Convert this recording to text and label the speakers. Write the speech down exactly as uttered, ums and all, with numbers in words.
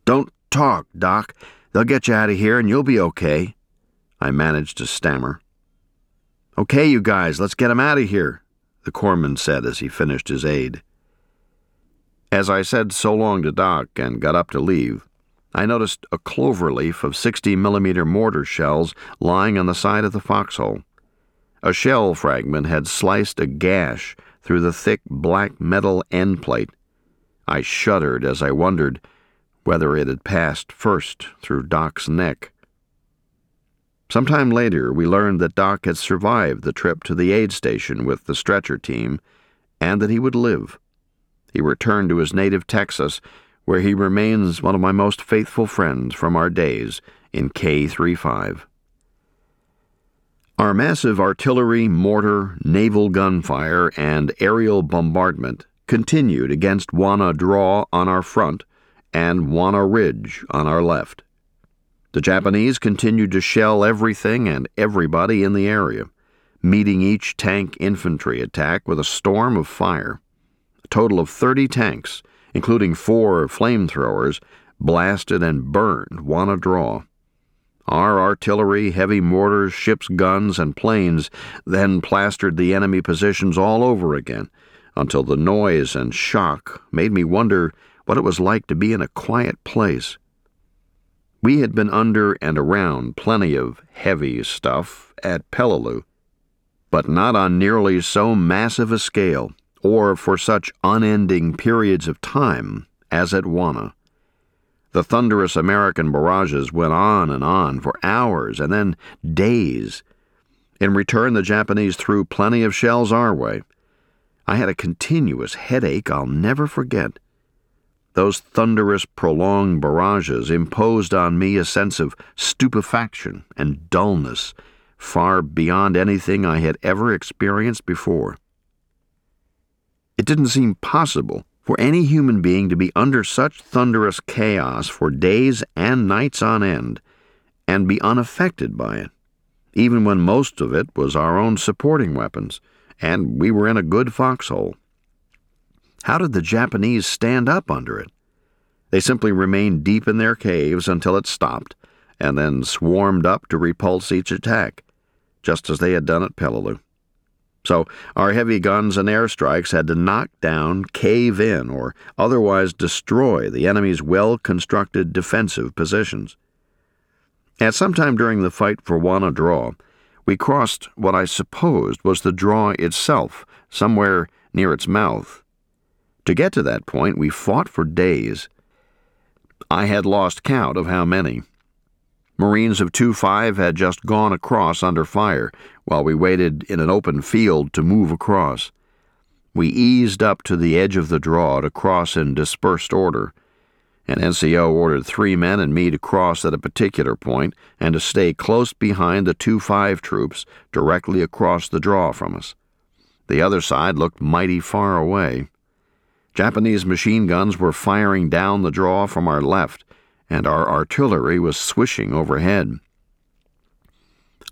Speaker 1: "Don't talk, Doc. They'll get you out of here and you'll be okay," I managed to stammer. "Okay, you guys, let's get him out of here," the corpsman said as he finished his aid. As I said so long to Doc and got up to leave, I noticed a clover leaf of sixty millimeter mortar shells lying on the side of the foxhole. A shell fragment had sliced a gash through the thick black metal end plate. I shuddered as I wondered whether it had passed first through Doc's neck. Sometime later, we learned that Doc had survived the trip to the aid station with the stretcher team and that he would live. He returned to his native Texas, where he remains one of my most faithful friends from our days in K thirty-five. Our massive artillery, mortar, naval gunfire, and aerial bombardment continued against Wanna Draw on our front and Wanna Ridge on our left. The Japanese continued to shell everything and everybody in the area, meeting each tank infantry attack with a storm of fire. A total of thirty tanks, including four flamethrowers, blasted and burned Wanna Draw. Our artillery, heavy mortars, ships' guns, and planes then plastered the enemy positions all over again, until the noise and shock made me wonder what it was like to be in a quiet place. We had been under and around plenty of heavy stuff at Peleliu, but not on nearly so massive a scale or for such unending periods of time as at Wanna. The thunderous American barrages went on and on for hours and then days. In return, the Japanese threw plenty of shells our way. I had a continuous headache I'll never forget. Those thunderous, prolonged barrages imposed on me a sense of stupefaction and dullness far beyond anything I had ever experienced before. It didn't seem possible for any human being to be under such thunderous chaos for days and nights on end and be unaffected by it, even when most of it was our own supporting weapons, and we were in a good foxhole. How did the Japanese stand up under it? They simply remained deep in their caves until it stopped, and then swarmed up to repulse each attack, just as they had done at Peleliu. So our heavy guns and airstrikes had to knock down, cave in, or otherwise destroy the enemy's well-constructed defensive positions. At some time during the fight for Wanna Draw, we crossed what I supposed was the draw itself, somewhere near its mouth. To get to that point, we fought for days. I had lost count of how many. Marines of two five had just gone across under fire, while we waited in an open field to move across. We eased up to the edge of the draw to cross in dispersed order. An N C O ordered three men and me to cross at a particular point and to stay close behind the two five troops directly across the draw from us. The other side looked mighty far away. Japanese machine guns were firing down the draw from our left, and our artillery was swishing overhead.